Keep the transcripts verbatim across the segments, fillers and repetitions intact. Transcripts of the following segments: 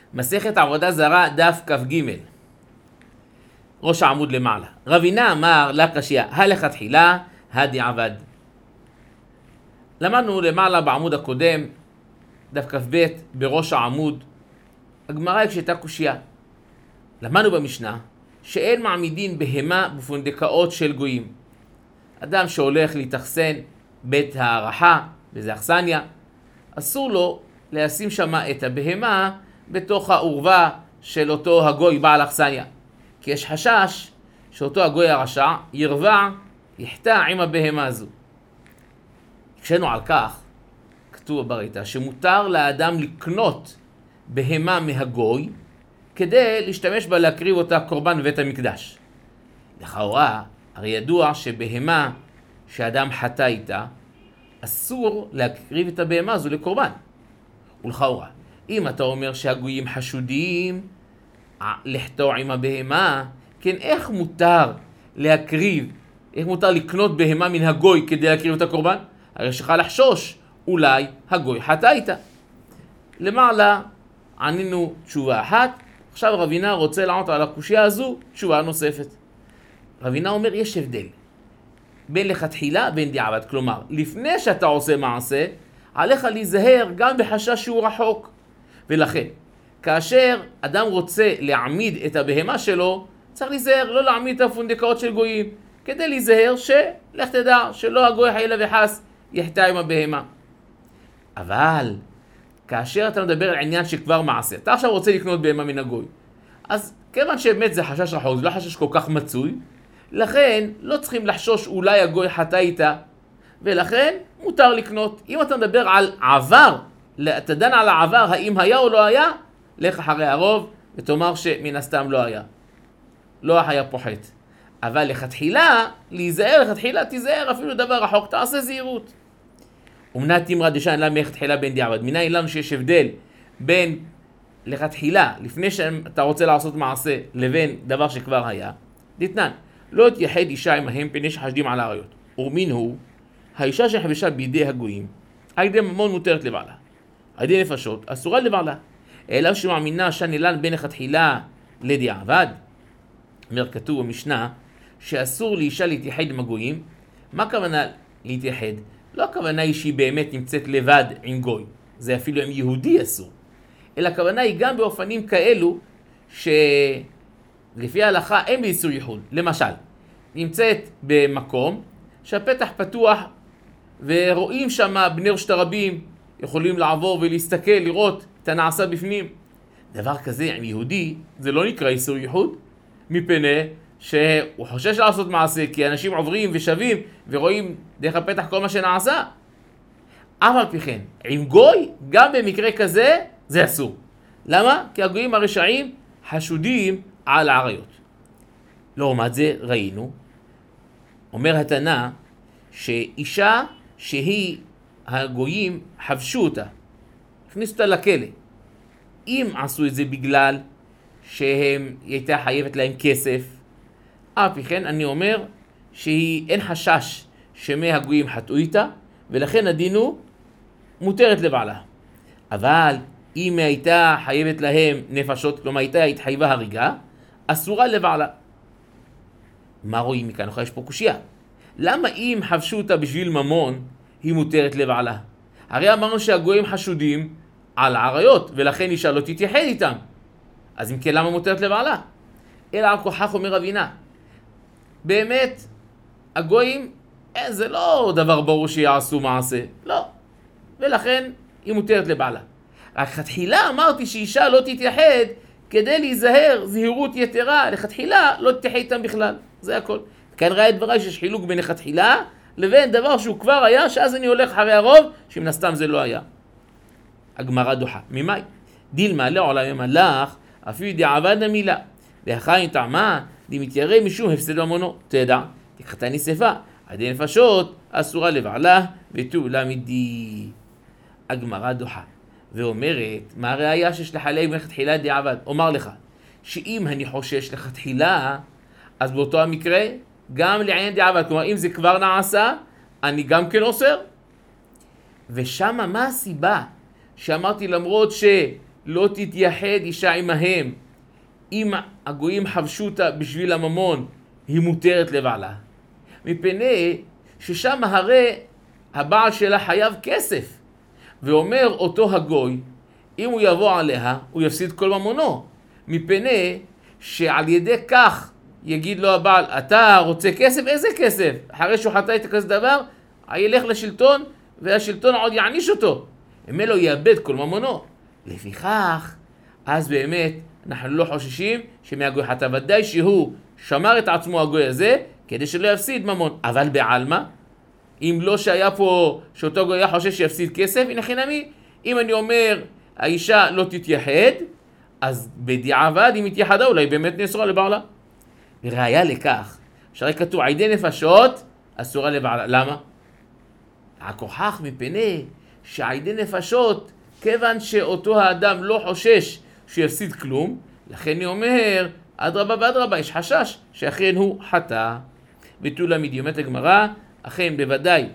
מסכת עבודה זרה דף כ"ג, ראש העמוד למעלה. רבינה אמר לה קשיא, הלכתחילה הדיעבד. למדנו למעלה בעמוד הקודם, דף כ"ב, בראש העמוד, הגמרא הקשתה קושיה. למדנו במשנה שאין מעמידין בהמה בפונדקאות של גויים. אדם שהולך להתאכסן בית הערכה, וזה אכסניה, אסור לו לשים שמה את הבהמה בתוך העורבה של אותו הגוי בעל אכסניה. כי יש חשש שאותו הגוי הרשע ירבע, יחטא עם הבהמה הזו. כשנו על כך, כתוב בברייתא שמותר לאדם לקנות בהמה מהגוי כדי להשתמש בה להקריב אותה קורבן בבית המקדש. לכאורה, הרי ידוע שבהמה שאדם חטא איתה, אסור להקריב את הבהמה הזו לקורבן. ולכאורה, אם אתה אומר שהגויים חשודים לחטוא עם הבהמה, כן, איך מותר להקריב, איך מותר לקנות בהמה מן הגוי כדי להקריב את הקורבן? הרי שלך לחשוש, אולי הגוי חטא איתה. למעלה ענינו תשובה אחת, עכשיו רבינה רוצה לענות על הקושיה הזו תשובה נוספת. רבינה אומר יש הבדל בין לכתחילה בין דיעבד, כלומר לפני שאתה עושה מעשה עליך להיזהר גם בחשש שהוא רחוק, ולכן כאשר אדם רוצה להעמיד את הבהמה שלו צריך להיזהר לא להעמיד את הפונדקאות של גויים, כדי להיזהר שלך תדע שלא הגוי חלילה וחס יחטא עם הבהמה. אבל כאשר אתה מדבר על עניין שכבר מעשה, אתה עכשיו רוצה לקנות בהמה מן הגוי, אז כיוון שבאמת זה חשש רחוק, זה לא חשש כל כך מצוי, לכן לא צריכים לחשוש אולי הגוי חטא איתה, ולכן מותר לקנות. אם אתה מדבר על עבר, אתה דן על העבר, האם היה או לא היה, לך אחרי הרוב ותאמר שמן הסתם לא היה. לא היה פוחת. אבל לכתחילה, להיזהר, לכתחילה תיזהר, אפילו דבר רחוק, תעשה זהירות. ומנה תמרה דשן למה לכתחילה בין דיעבד. מנין לנו שיש הבדל בין לכתחילה, לפני שאתה רוצה לעשות מעשה, לבין דבר שכבר היה. דתנן, לא תייחד אישה עמהם פני שחשדים על העריות. ומין הוא, האישה שחבשה בידי הגויים, על ידי ממון מותרת לבעלה. על ידי נפשות, אסורה לבעלה. אלא שמאמינה שנילן בין לכתחילה לדיעבד. אומר כתוב במשנה, שאסור לאישה להתייחד עם הגויים. מה הכוונה להתייחד? לא הכוונה היא שהיא באמת נמצאת לבד עם גוי. זה אפילו עם יהודי אסור. אלא הכוונה היא גם באופנים כאלו, שלפי ההלכה אין באיסור ייחוד. למשל, נמצאת במקום שהפתח פתוח ורואים שם בני רשות הרבים, יכולים לעבור ולהסתכל, לראות את הנעשה בפנים. דבר כזה עם יהודי זה לא נקרא איסור ייחוד, מפני שהוא חושש לעשות מעשה, כי אנשים עוברים ושבים ורואים דרך הפתח כל מה שנעשה. אבל פי כן, עם גוי, גם במקרה כזה, זה אסור. למה? כי הגויים הרשעים חשודים על העריות. לעומת זה ראינו, אומר התנא, שאישה שהיא הגויים חבשו אותה, הכניסו אותה לכלא. אם עשו את זה בגלל שהם הייתה חייבת להם כסף, אף כן אני אומר שהיא אין חשש שמי הגויים חטאו איתה, ולכן הדין הוא מותרת לבעלה. אבל אם הייתה חייבת להם נפשות, כלומר הייתה התחייבה הריגה, אסורה לבעלה. מה רואים מכאן? יש פה קושיה. למה אם חבשו אותה בשביל ממון, היא מותרת לבעלה? הרי אמרנו שהגויים חשודים על העריות, ולכן אישה לא תתייחד איתם. אז אם כן, למה מותרת לבעלה? אלא על כוחך אומר רבינה. באמת, הגויים, אה, זה לא דבר ברור שיעשו מעשה. לא. ולכן היא מותרת לבעלה. רק כתחילה אמרתי שאישה לא תתייחד כדי להיזהר זהירות יתרה. לכתחילה לא תתייחד איתם בכלל. זה הכל. כאן ראה את דבריי שיש חילוק בין לכתחילה לבין דבר שהוא כבר היה, שאז אני הולך אחרי הרוב, שמן הסתם זה לא היה. הגמרא דוחה. ממאי? דילמה לעולם המלאך, אפילו דיעבד המילה. והחיים טעמה, די מתיירא משום הפסד ממונו. תדע, תקחתה נשפה, עדי נפשות, אסורה לבעלה, ותו למדי. הגמרא דוחה. ואומרת, מה הראיה שיש לחלק לכתחילה דיעבד? אומר לך, שאם אני חושש לכתחילה, אז באותו המקרה, גם לעניין דיעבד, כלומר, אם זה כבר נעשה, אני גם כן אוסר. ושמה מה הסיבה שאמרתי למרות ש... לא תתייחד אישה עמהם. אם הגויים חבשו אותה בשביל הממון, היא מותרת לבעלה. מפני ששם הרי הבעל שלה חייב כסף. ואומר אותו הגוי, אם הוא יבוא עליה, הוא יפסיד כל ממונו. מפני שעל ידי כך יגיד לו הבעל, אתה רוצה כסף? איזה כסף? אחרי שהוא חטא את כזה דבר, ילך לשלטון, והשלטון עוד יעניש אותו. אם אלו יאבד כל ממונו. לפיכך, אז באמת אנחנו לא חוששים שמהגוי חטא, ודאי שהוא שמר את עצמו הגוי הזה, כדי שלא יפסיד ממון. אבל בעלמא, אם לא שהיה פה, שאותו גוי היה חושש שיפסיד כסף, הנה חינמי, אם אני אומר, האישה לא תתייחד, אז בדיעבד היא מתייחדה, אולי באמת נאסורה לבעלה. וראיה לכך, שהרי כתוב, עדי נפשות, אסורה לבעלה. למה? הכוחך מפני שעדי נפשות, כיוון שאותו האדם לא חושש שהוא יפסיד כלום, לכן אני אומר, אדרבה ואדרבה, יש חשש שאכן הוא חטא. ותולה מדיומת הגמרא, אכן בוודאי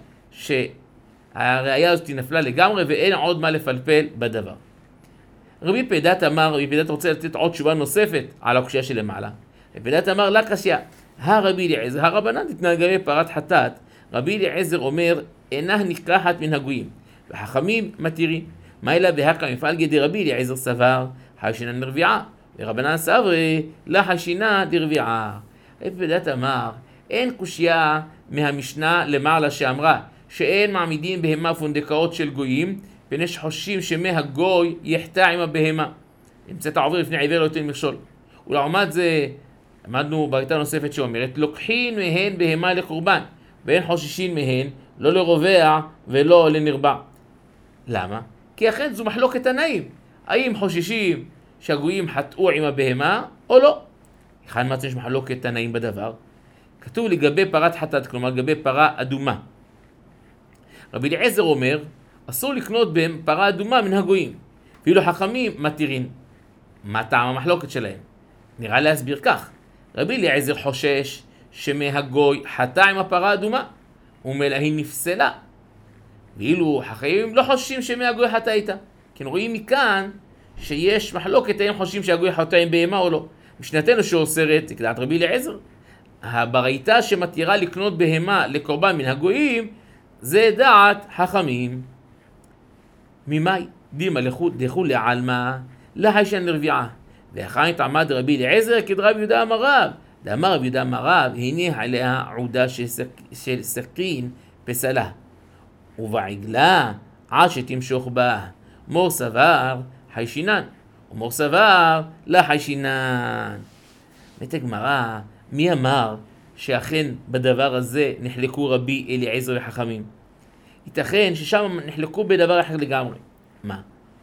שהראיה הזאת נפלה לגמרי ואין עוד מה לפלפל בדבר. רבי פדת אמר, רבי פדת רוצה לתת עוד תשובה נוספת על הקושיה שלמעלה. רבי פדת אמר לה קשיא, הרבי אליעזר, הרבנן תתנהג לגבי פרת חטאת, רבי אליעזר אומר, אינה נקרחת מן הגויים, וחכמים מתירים. מה אלא בהקא מפעל גדי רבי אליעזר סבר, חיישינן לרביעה, ורבנן סברי, לה חיישינה לרביעה. רבי פדת אמר, אין קושיה מהמשנה למעלה שאמרה, שאין מעמידים בהמה פונדקאות של גויים, פני שחוששים שמי הגוי יחטא עם הבהמה. נמצאת העובר לפני עיוור לא יתן מכשול. ולעומת זה, למדנו בריתה נוספת שאומרת, לוקחין מהן בהמה לקורבן, ואין חוששים מהן, לא לרובע ולא לנרבע. למה? כי אכן זו מחלוקת תנאים. האם חוששים שהגויים חטאו עם הבהמה או לא? אחד מצא יש מחלוקת תנאים בדבר. כתוב לגבי פרת חטאת, כלומר לגבי פרה אדומה. רבי אליעזר אומר, אסור לקנות בהם פרה אדומה מן הגויים. ואילו חכמים מתירים. מה טעם המחלוקת שלהם? נראה להסביר כך. רבי אליעזר חושש שמהגוי חטא עם הפרה האדומה, ומילא היא נפסלה. ואילו חכמים לא חוששים שמהגוי חטא איתה. כי רואים מכאן שיש מחלוקת האם חושבים שהגוי חטא עם בהמה או לא. משנתנו שאוסרת, כדעת רבי אליעזר, הבריתה שמתירה לקנות בהמה לקורבן מן הגויים, זה דעת חכמים. ממאי דימה דחו לעלמא, להיישן לרביעה. ואחרית עמד רבי אליעזר כדרבי יהודה אמר רב. דאמר רבי יהודה אמר רב, הניח עליה עודה של סכין פסלה. ובעגלה עד שתמשוך בה. מור סבר חיישינן, ומור סבר לחיישינן. מת הגמרא, מי אמר שאכן בדבר הזה נחלקו רבי אליעזר וחכמים? ייתכן ששם נחלקו בדבר אחר לגמרי. מה?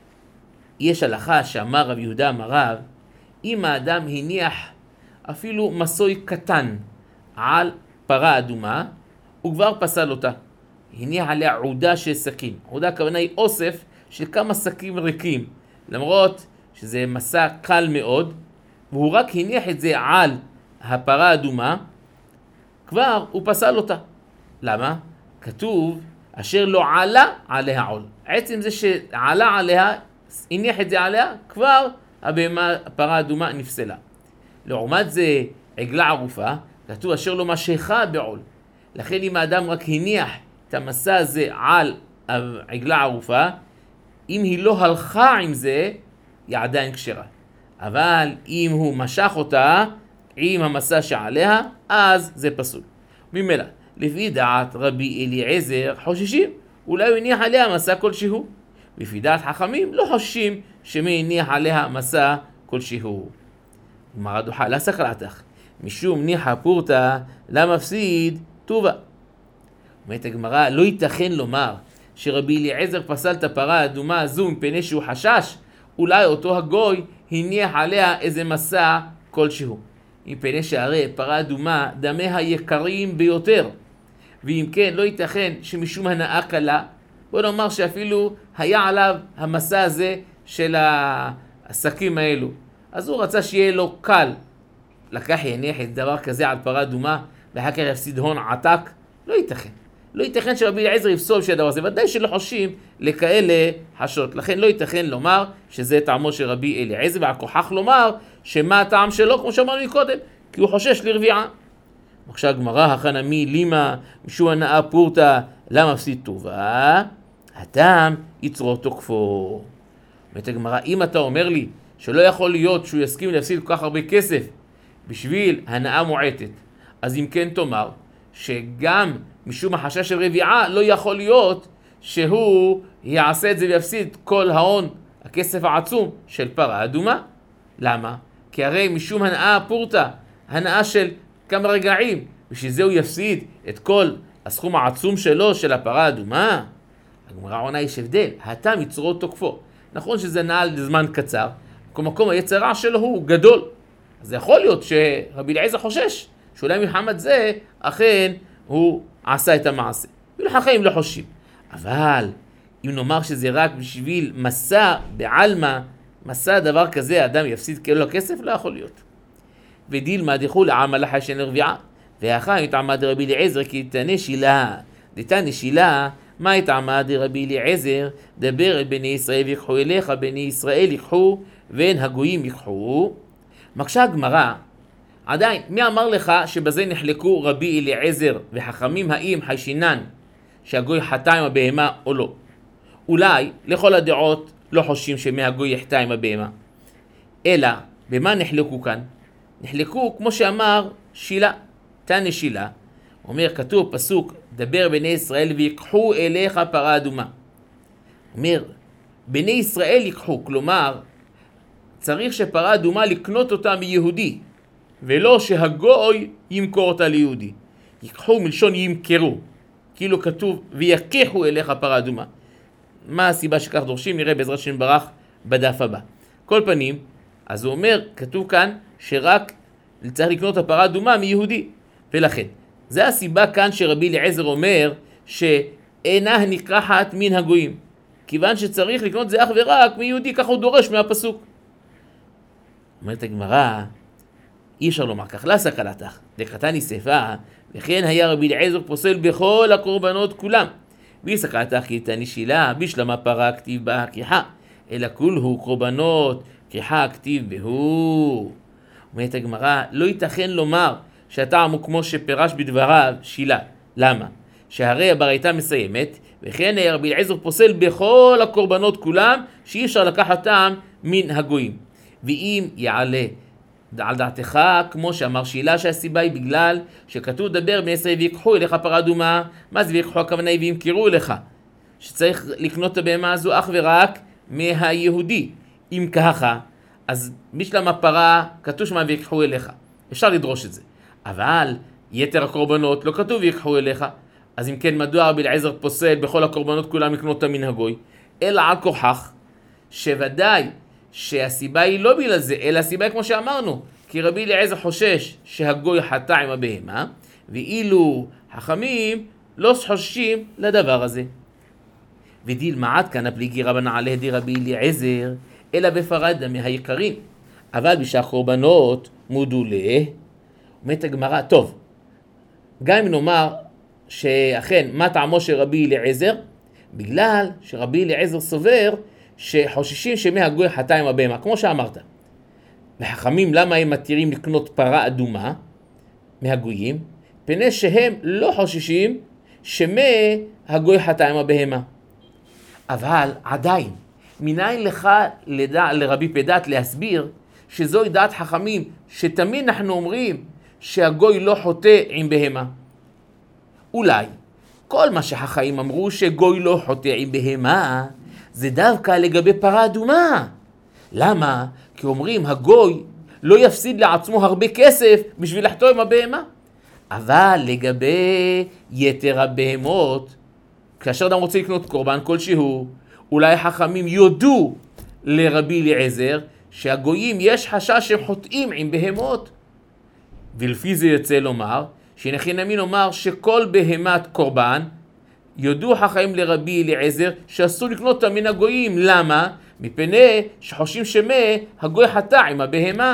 יש הלכה שאמר רבי יהודה אמר רב, אם האדם הניח אפילו מסוי קטן על פרה אדומה, הוא כבר פסל אותה. הניח עליה עודה של סכין. עודה הכוונה היא אוסף של כמה סכים ריקים, למרות שזה מסע קל מאוד, והוא רק הניח את זה על הפרה אדומה, כבר הוא פסל אותה. למה? כתוב, אשר לא עלה עליה עול. עצם זה שעלה עליה, הניח את זה עליה, כבר הבהמה, הפרה האדומה נפסלה. לעומת זה, עגלה ערופה, כתוב, אשר לא משכה בעול. לכן אם האדם רק הניח את המסע הזה על העגלה ערופה, אם היא לא הלכה עם זה, היא עדיין כשרה. אבל אם הוא משך אותה עם המסע שעליה, אז זה פסול. ממילא, לפי דעת רבי אליעזר חוששים, אולי הוא הניח עליה מסע כלשהו. לפי דעת חכמים לא חוששים שמי הניח עליה מסע כלשהו. גמרא דוחה, לא סקרתך, משום ניחא פורתא למפסיד טובה. אומרת הגמרא, לא ייתכן לומר שרבי אליעזר פסל את הפרה האדומה הזו מפני שהוא חשש, אולי אותו הגוי הניח עליה איזה מסע כלשהו. מפני שהרי פרה אדומה דמיה יקרים ביותר, ואם כן לא ייתכן שמשום הנאה קלה, בוא נאמר שאפילו היה עליו המסע הזה של העסקים האלו, אז הוא רצה שיהיה לו קל, לקח יניח את דבר כזה על פרה אדומה ואחר כך יפסיד הון עתק, לא ייתכן. לא ייתכן שרבי אליעזר יפסול של הדבר הזה, ודאי שלא חושים לכאלה חשות. לכן לא ייתכן לומר שזה טעמו של רבי אליעזר, והכוחך לומר שמה הטעם שלו, כמו שאמרנו מקודם, כי הוא חושש לרביעה. עכשיו הגמרא, החנמי לימה משום הנאה פורתא למה מפסיד טובה, הטעם יצרו תוקפו. אומרת הגמרא, אם אתה אומר לי שלא יכול להיות שהוא יסכים להפסיד כל כך הרבה כסף בשביל הנאה מועטת, אז אם כן תאמר שגם משום החשש של רביעה לא יכול להיות שהוא יעשה את זה ויפסיד כל ההון, הכסף העצום של פרה אדומה. למה? כי הרי משום הנאה פורתא, הנאה של כמה רגעים, בשביל זה הוא יפסיד את כל הסכום העצום שלו של הפרה האדומה. הגמרא עונה, יש הבדל, הטעם יצרו תוקפו. נכון שזה נע לזמן קצר, כל מקום היצרה שלו הוא גדול. אז יכול להיות שרבי אליעזר חושש שאולי מחמת זה אכן הוא עשה את המעשה. ולחכמים לא חושבים. אבל אם נאמר שזה רק בשביל מסע בעלמא, מסע דבר כזה, האדם יפסיד כאילו כסף, לא יכול להיות. ודילמה דחו לעם הלכה של רביעה, והאחר יתעמד רבי אליעזר כי תנה שילה. דתנה שילה, מה יתעמד רבי אליעזר? דבר אל בני ישראל ויקחו אליך, בני ישראל ייקחו, ואין הגויים ייקחו. מקשה הגמרא, עדיין, מי אמר לך שבזה נחלקו רבי אליעזר וחכמים האם חיישינן שהגוי חטא עם הבהמה או לא? אולי לכל הדעות לא חושבים שמהגוי יחטא עם הבהמה. אלא, במה נחלקו כאן? נחלקו כמו שאמר שילה, תנה שילה. אומר, כתוב פסוק, דבר בני ישראל ויקחו אליך פרה אדומה. אומר, בני ישראל ייקחו, כלומר, צריך שפרה אדומה לקנות אותה מיהודי, ולא שהגוי ימכור אותה ליהודי. ייקחו מלשון ימכרו, כאילו כתוב ויקחו אליך פרה אדומה. מה הסיבה שכך דורשים? נראה בעזרת שם ברח בדף הבא. כל פנים, אז הוא אומר, כתוב כאן שרק צריך לקנות את הפרה אדומה מיהודי, ולכן זה הסיבה כאן שרבי אליעזר אומר שאינה נקרחת מן הגויים, כיוון שצריך לקנות זה אך ורק מיהודי, כך הוא דורש מהפסוק. אומרת הגמרא, אי אפשר לומר כך, לא סקלתך, דקתני ספה, וכן היה רבי אליעזר פוסל בכל הקורבנות כולם. בי סקלתך כי תני שילה, בשלמה פרה כתיב בה כיחה, אלא כולהו קורבנות, כיחה כתיב בהו. אומרת הגמרא, לא ייתכן לומר שהטעם הוא כמו שפרש בדבריו שילה. למה? שהרי הברייתא מסיימת, וכן היה רבי אליעזר פוסל בכל הקורבנות כולם, שאי אפשר לקחת טעם מן הגויים. ואם יעלה על דעתך, כמו שאמר שילה, שהסיבה היא בגלל שכתוב דבר בני ישראל ויקחו אליך פרה אדומה, מה זה ויקחו? הכוונה היא וימכרו אליך, שצריך לקנות את הבהמה הזו אך ורק מהיהודי. אם ככה, אז בשלם הפרה כתוב שמה ויקחו אליך, אפשר לדרוש את זה. אבל יתר הקורבנות לא כתוב ויקחו אליך, אז אם כן, מדוע רבי אליעזר פוסל בכל הקורבנות כולם לקנות אותם מן הגוי? אלא על כוחך, שוודאי שהסיבה היא לא בגלל זה, אלא הסיבה היא כמו שאמרנו, כי רבי אליעזר חושש שהגוי חטא עם הבהמה, ואילו חכמים לא חוששים לדבר הזה. ודיל מעט כאן הפליגי רבנן עליה דרבי אליעזר, אלא בפרדה מהיקרים, אבל בשעה קורבנות מודו לה. אומרת הגמרא, טוב, גם אם נאמר שאכן מה טעמו של רבי אליעזר, בגלל שרבי אליעזר סובר שחוששים שמהגוי חטא עם הבהמה, כמו שאמרת. וחכמים למה הם מתירים לקנות פרה אדומה מהגויים? פני שהם לא חוששים שמהגוי חטא עם הבהמה. אבל עדיין, מניין לך לדע, לרבי פדת להסביר שזוהי דעת חכמים, שתמיד אנחנו אומרים שהגוי לא חוטא עם בהמה. אולי כל מה שחכמים אמרו שגוי לא חוטא עם בהמה, זה דווקא לגבי פרה אדומה. למה? כי אומרים הגוי לא יפסיד לעצמו הרבה כסף בשביל לחטוא עם הבהמה. אבל לגבי יתר הבהמות, כאשר אדם רוצה לקנות קורבן כלשהו, אולי חכמים יודו לרבי אליעזר שהגויים יש חשש שהם חוטאים עם בהמות. ולפי זה יוצא לומר, שהנחי נמי לומר שכל בהמת קורבן, יודו חכמים לרבי אליעזר שאסור לקנות אותם מן הגויים. למה? מפני שחושבים שמה הגוי חטא עם הבהמה.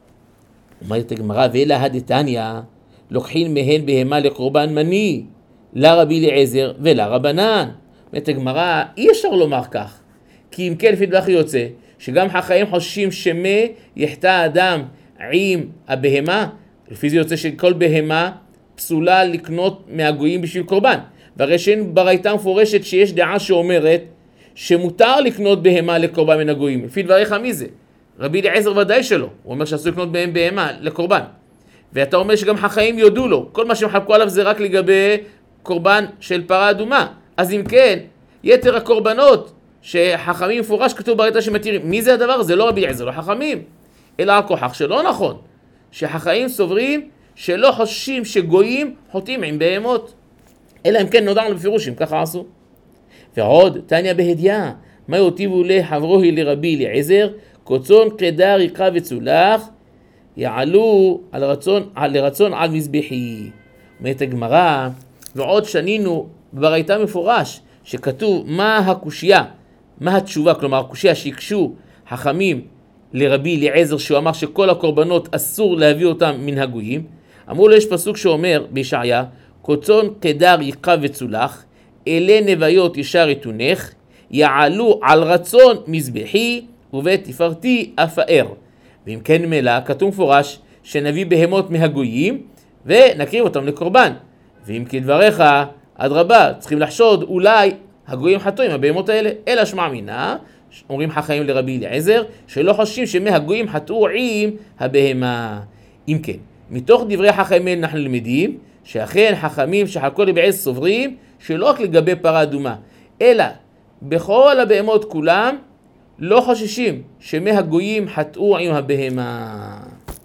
אומרת הגמרא, ואלה הדתניא, לוקחים מהן בהמה לקורבן מני, לרבי אליעזר ולרבנן. אומרת הגמרא, אי אפשר לומר כך, כי אם כן לפי דברך יוצא, שגם חכמים חוששים שמה יחטא האדם עם הבהמה, לפי זה יוצא שכל בהמה פסולה לקנות מהגויים בשביל קורבן. והרי שאין ברייתא מפורשת שיש דעה שאומרת שמותר לקנות בהמה לקורבן מן הגויים. לפי דבריך מי זה? רבי אליעזר ודאי שלא. הוא אומר שאסור לקנות בהם בהמה לקורבן. ואתה אומר שגם חכמים יודו לו. כל מה שהם חלקו עליו זה רק לגבי קורבן של פרה אדומה. אז אם כן, יתר הקורבנות שחכמים מפורש כתוב ברייתא שמתירים. מי זה הדבר הזה? לא רבי אליעזר, לא חכמים. אלא הכוחך שלא נכון. שחכמים סוברים שלא חוששים שגויים חוטאים עם בהמות. אלא אם כן נודע לנו בפירושים, ככה עשו. ועוד, תניא בהדיא, מה יוטיבו לחברוהי לרבי אליעזר, קוצון קדר יקרא וצולח, יעלו על רצון, על לרצון על מזבחי. אומרת הגמרא, ועוד שנינו ברייתא מפורש, שכתוב מה הקושיה, מה התשובה, כלומר הקושיה שיקשו חכמים לרבי אליעזר, שהוא אמר שכל הקורבנות אסור להביא אותם מן הגויים. אמרו לו, יש פסוק שאומר בישעיה, קוצון קדר יקרא וצולח, אלה נוויות ישר יתונך, יעלו על רצון מזבחי ובית תפארתי אפאר. ואם כן מלא, כתוב מפורש שנביא בהמות מהגויים ונקריב אותם לקורבן. ואם כדבריך, אדרבה, צריכים לחשוד אולי הגויים חטאו עם הבהמות האלה. אלא שמע מינה, אומרים חכמים לרבי אליעזר, שלא חוששים שמהגויים חטאו עם הבהמה. אם כן, מתוך דברי חכמים אנחנו למדים שאכן חכמים שחלקו לבעז סוברים שלא רק לגבי פרה אדומה, אלא בכל הבהמות כולם לא חוששים שמהגויים חטאו עם הבהמה.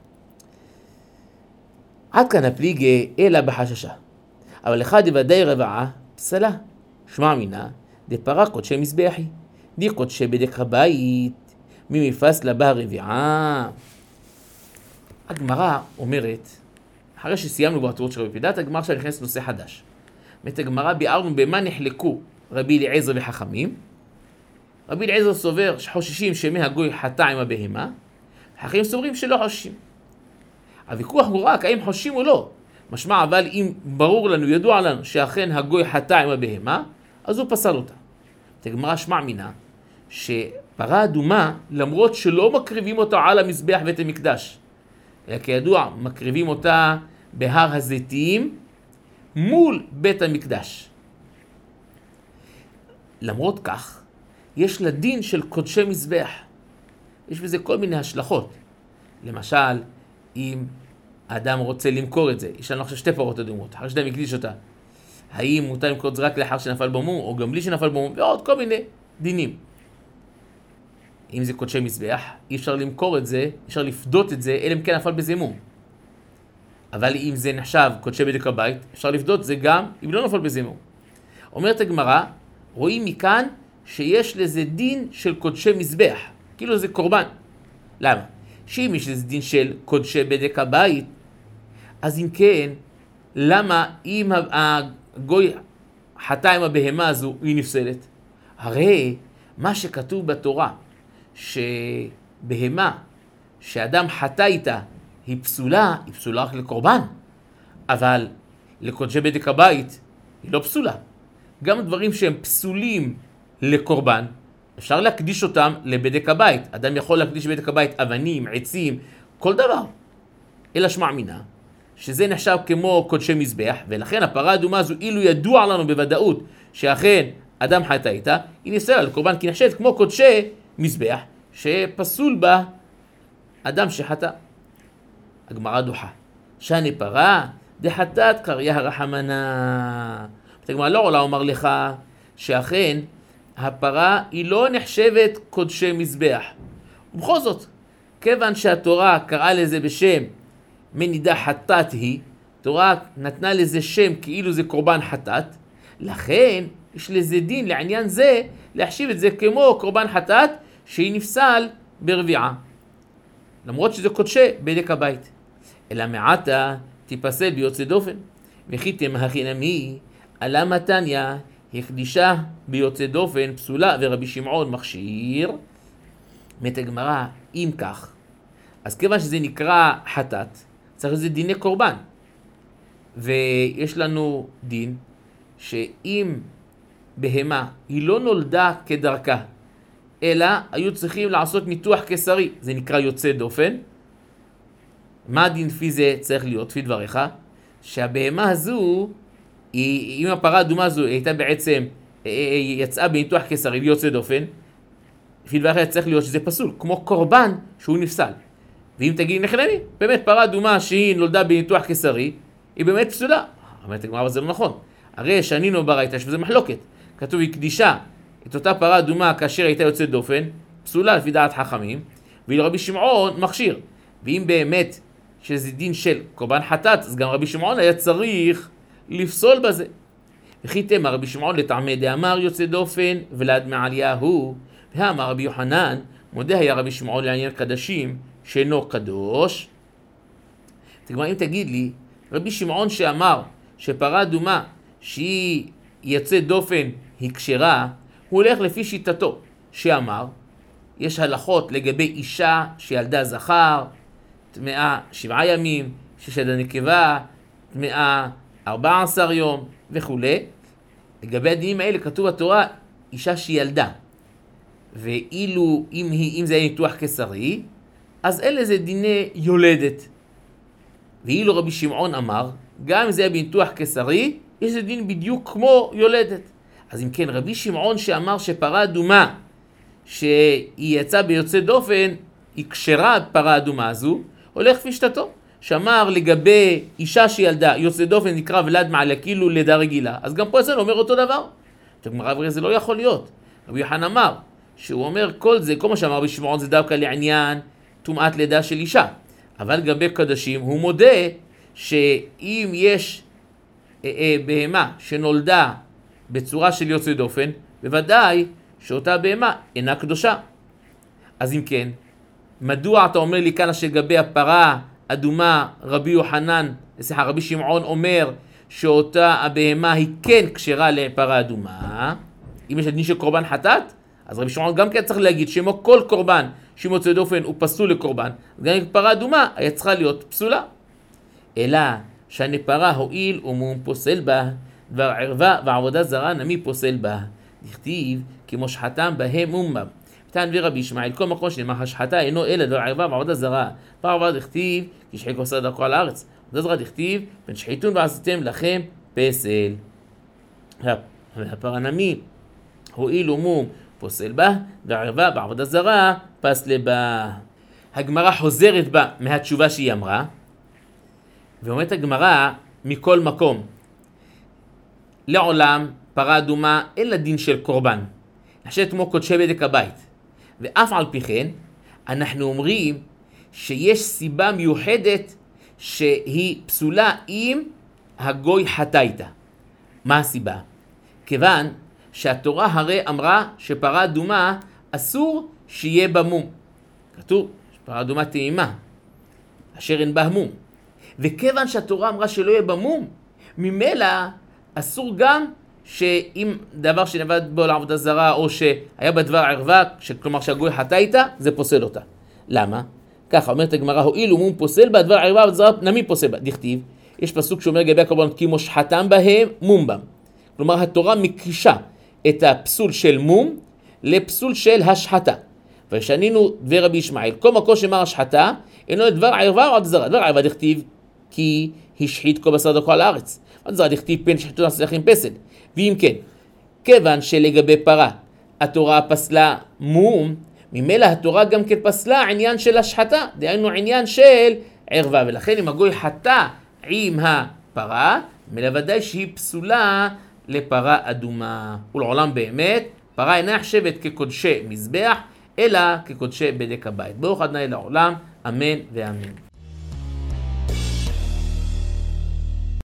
עד כאן הפליגי אלא בחששה. אבל אחד דוודאי רבעה פסלה. שמע מינה דפרה קודשי מזבחי, די קודשי בדק הבית, ממפס לבה רביעה. הגמרא אומרת, אחרי שסיימנו בהתרות של רבי פדת, הגמרא עכשיו נכנס לנושא חדש. באמת הגמרא ביארנו במה נחלקו רבי אליעזר וחכמים. רבי אליעזר סובר שחוששים שמא הגוי חטא עם הבהמה, חכמים סוברים שלא חוששים. הוויכוח הוא רק האם חוששים או לא. משמע, אבל אם ברור לנו, ידוע לנו שאכן הגוי חטא עם הבהמה, אז הוא פסל אותה. הגמרא שמע מינה שפרה אדומה, למרות שלא מקריבים אותה על המזבח בית המקדש, אלא כידוע מקריבים אותה בהר הזיתים מול בית המקדש. למרות כך, יש לה דין של קודשי מזבח. יש בזה כל מיני השלכות. למשל, אם האדם רוצה למכור את זה, יש לנו עכשיו שתי פרות אדומות, אחרי שאדם הקדיש אותה, האם מותר למכור את זה רק לאחר שנפל בו מום, או גם בלי שנפל בו מום, ועוד כל מיני דינים. אם זה קודשי מזבח, אי אפשר למכור את זה, אי אפשר לפדות את זה, אלא אם כן נפל בזה מום. אבל אם זה נחשב קודשי בדק הבית, אפשר לפדות זה גם אם לא נפל בזה מום. אומרת הגמרא, רואים מכאן שיש לזה דין של קודשי מזבח, כאילו זה קורבן. למה? שאם יש לזה דין של קודשי בדק הבית, אז אם כן, למה אם הגוי חטא עם הבהמה הזו היא נפסלת? הרי מה שכתוב בתורה, שבהמה שאדם חטא איתה היא פסולה, היא פסולה רק לקורבן, אבל לקודשי בדק הבית היא לא פסולה. גם דברים שהם פסולים לקורבן, אפשר להקדיש אותם לבדק הבית. אדם יכול להקדיש לבדק הבית אבנים, עצים, כל דבר. אלא שמע מינה, שזה נחשב כמו קודשי מזבח, ולכן הפרה האדומה הזו, אילו ידוע לנו בוודאות שאכן אדם חטא איתה, היא נפסלה לקורבן, כי נחשבת כמו קודשי מזבח, שפסול בה אדם שחטא. הגמרא דוחה, שאני פרה דחטאת קריה הרחמנה. הגמרא לא עולה אומר לך שאכן הפרה היא לא נחשבת קודשי מזבח. ובכל זאת, כיוון שהתורה קראה לזה בשם מנידה חטאת היא, תורה נתנה לזה שם כאילו זה קורבן חטאת, לכן יש לזה דין לעניין זה להחשיב את זה כמו קורבן חטאת שהיא נפסל ברביעה. למרות שזה קודשי בדק הבית. אלא מעתה תיפסל ביוצא דופן. וחיתם הכינמי עלה מתניה הקדישה ביוצא דופן פסולה ורבי שמעון מכשיר. מת הגמרא, אם כך, אז כיוון שזה נקרא חטאת, צריך לזה דיני קורבן. ויש לנו דין שאם בהמה היא לא נולדה כדרכה, אלא היו צריכים לעשות ניתוח קיסרי, זה נקרא יוצא דופן. מה הדין לפי זה צריך להיות, לפי דבריך? שהבהמה הזו, היא, אם הפרה האדומה הזו הייתה בעצם, יצאה בניתוח קיסרי ויוצא דופן, לפי דבריך צריך להיות שזה פסול, כמו קורבן שהוא נפסל. ואם תגיד נחלני, באמת פרה אדומה שהיא נולדה בניתוח קיסרי, היא באמת פסולה. אומרת הגמרא, אבל זה לא נכון. הרי שנינו ברייתא שזה מחלוקת. כתוב היא קדישה את אותה פרה אדומה כאשר הייתה יוצאת דופן, פסולה לפי דעת חכמים, ולרבי שמעון מכשיר. ואם באמת שזה דין של קורבן חטאת, אז גם רבי שמעון היה צריך לפסול בזה. וכי תמר רבי שמעון לטעמי דאמר יוצא דופן ולעד מעליהו, ואמר רבי יוחנן מודה היה רבי שמעון לעניין קדשים שאינו קדוש. תגמר, אם תגיד לי, רבי שמעון שאמר שפרה אדומה שהיא יוצאת דופן היא כשרה, הוא הולך לפי שיטתו, שאמר, יש הלכות לגבי אישה שילדה זכר, טמאה שבעה ימים, ששדה נקבה, טמאה ארבע עשר יום וכו'. לגבי הדינים האלה כתוב בתורה, אישה שילדה. ואילו אם, היא, אם זה היה ניתוח קיסרי, אז אלה זה דיני יולדת. ואילו רבי שמעון אמר, גם אם זה היה בניתוח קיסרי, יש זה דין בדיוק כמו יולדת. אז אם כן, רבי שמעון שאמר שפרה אדומה, שהיא יצאה ביוצא דופן, היא כשרה פרה אדומה הזו, הולך לפי שיטתו. שאמר לגבי אישה שילדה, יוצא דופן נקרא ולד מעלה, כאילו לידה רגילה. אז גם פה אצלנו אומר אותו דבר. תגמרא, הרי זה לא יכול להיות. רבי יוחנן אמר, שהוא אומר כל זה, כל מה שאמר רבי שמעון זה דווקא לעניין טומאת לידה של אישה. אבל לגבי קדשים הוא מודה שאם יש אה, אה, בהמה שנולדה בצורה של יוצא דופן, בוודאי שאותה בהמה אינה קדושה. אז אם כן, מדוע אתה אומר לי כאן שלגבי הפרה אדומה רבי יוחנן, סליחה, רבי שמעון אומר שאותה הבהמה היא כן כשרה לפרה אדומה? אם יש דין של קורבן חטאת, אז רבי שמעון גם כן צריך להגיד שמו כל קורבן שאם יוצא דופן הוא פסול לקורבן, גם אם פרה אדומה היה צריכה להיות פסולה. אלא שאני פרה הועיל ומום פוסל בה, דבר ערווה ועבודה זרה נמי פוסל בה. דכתיב כמו שחתם בהם מומם. תן ורבי ישמעאל, כל מקום שנאמר השחתה אינו אלא דבר ערווה ועבודה זרה. פר עבודה דכתיב כי שחיקו עשה דרכו על הארץ. עבודה זרה דכתיב פן שחיתון ועשיתם לכם פסל. והפרה נמי הועיל ומום פוסל בה, וערווה בעבודה זרה פסלה בה. הגמרא חוזרת בה מהתשובה שהיא אמרה, ואומרת הגמרא מכל מקום, לעולם פרה אדומה אין לה דין של קורבן, נחשבת כמו קודשי בדק הבית. ואף על פי כן, אנחנו אומרים שיש סיבה מיוחדת שהיא פסולה אם הגוי חטא איתה. מה הסיבה? כיוון שהתורה הרי אמרה שפרה אדומה אסור שיהיה בה מום. כתוב שפרה אדומה טעימה, אשר אין בה מום. וכיוון שהתורה אמרה שלא יהיה בה מום, ממילא אסור גם שאם דבר שנבד בו לעבודה זרה או שהיה בדבר ערווה, כלומר שהגוי חטא איתה, זה פוסל אותה. למה? ככה אומרת הגמרא, הועיל ומום פוסל בה, דבר ערווה ועבודה זרה נמי פוסל בה. דכתיב, יש פסוק שאומר לגבי הקורבנות, כי מושחתם בהם מום בם. כלומר התורה מקישה את הפסול של מום לפסול של השחתה. ושנינו דבר רבי ישמעאל, כל מקום שאמר השחתה, אינו דבר ערווה או עבודה זרה. דבר ערווה דכתיב, כי השחית כל בשר דרכו על הארץ. עבודה זרה דכתיב פן שחיתות עשה לכם פסל. ואם כן, כיוון שלגבי פרה התורה פסלה מום, ממילא התורה גם כן פסלה עניין של השחתה, דהיינו עניין של ערווה. ולכן אם הגוי חטא עם הפרה, מלוודאי שהיא פסולה לפרה אדומה. ולעולם באמת, פרה אינה נחשבת כקודשי מזבח, אלא כקודשי בדק הבית. ברוך ה' לעולם, אמן ואמן.